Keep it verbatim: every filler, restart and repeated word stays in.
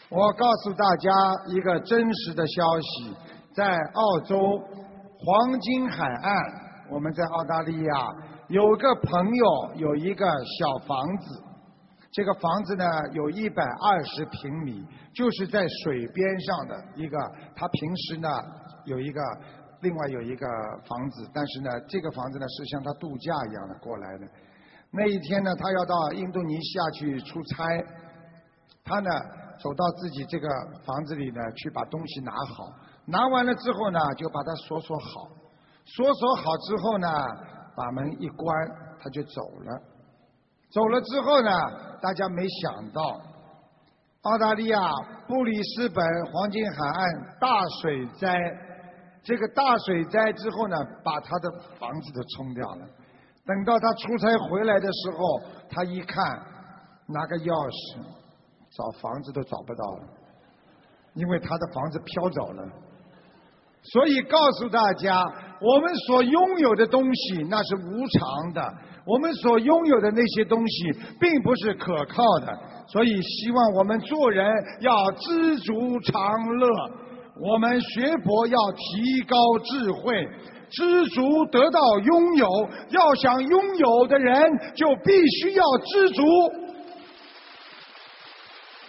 我告诉大家一个真实的消息，在澳洲黄金海岸，我们在澳大利亚有个朋友有一个小房子，这个房子呢有一百二十平米，就是在水边上的一个，他平时呢有一个另外有一个房子，但是呢这个房子呢是像他度假一样的过来的。那一天呢他要到印度尼西亚去出差，他呢走到自己这个房子里呢去把东西拿好，拿完了之后呢就把它锁锁好，锁锁好之后呢把门一关他就走了。走了之后呢大家没想到澳大利亚布里斯本黄金海岸大水灾，这个大水灾之后呢把他的房子都冲掉了。等到他出差回来的时候，他一看拿个钥匙找房子都找不到了，因为他的房子飘走了。所以告诉大家，我们所拥有的东西那是无常的，我们所拥有的那些东西并不是可靠的。所以希望我们做人要知足常乐，我们学佛要提高智慧，知足得到拥有，要想拥有的人就必须要知足。